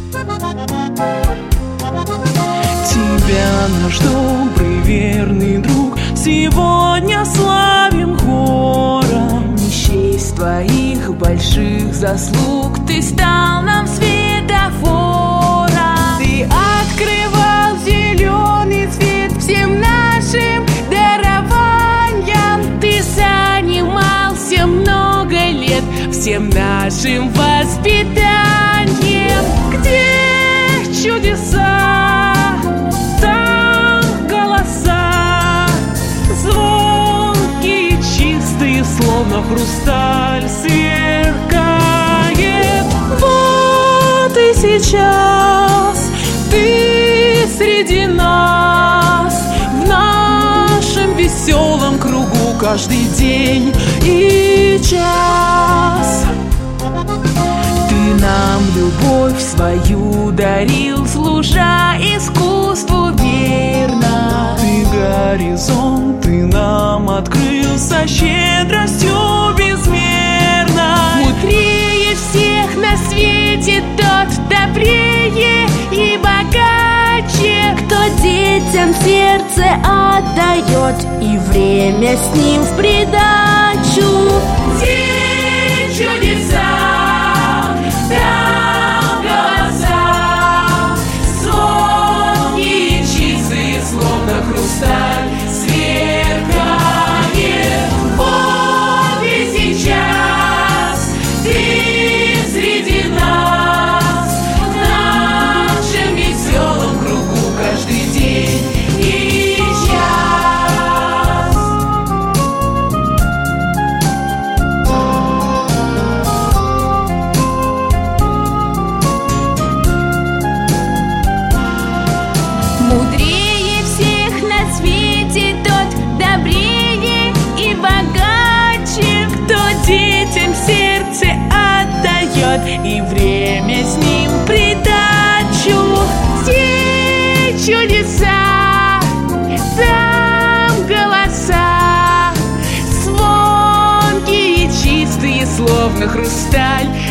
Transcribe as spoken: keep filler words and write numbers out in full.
Тебя, наш добрый верный друг, сегодня славим хором. Не счесть твоих больших заслуг, ты стал нам светофором. Ты открывал зеленый цвет всем нашим дарованиям. Ты занимался много лет всем нашим воспитанием. Где чудеса, там голоса, звонкие, чистые, словно хрусталь сверкает. Вот и сейчас ты среди нас, в нашем веселом кругу каждый день и час. Ты нам любовь свою дарил, служа искусству верно. Ты горизонт, ты нам открыл со щедростью безмерно. Мудрее всех на свете тот, добрее и богаче, кто детям сердце отдает и время с ним в придачу. День чудеса, там голоса, звонкие, чистые, словно хрусталь сверкает. Вот и сейчас ты среди нас, в нашем веселом кругу каждый день и час. Мудрее всех на свете тот, добрее и богаче, кто детям сердце отдает и время с ним в придачу. Все чудеса, там голоса, звонкие, чистые, словно хрусталь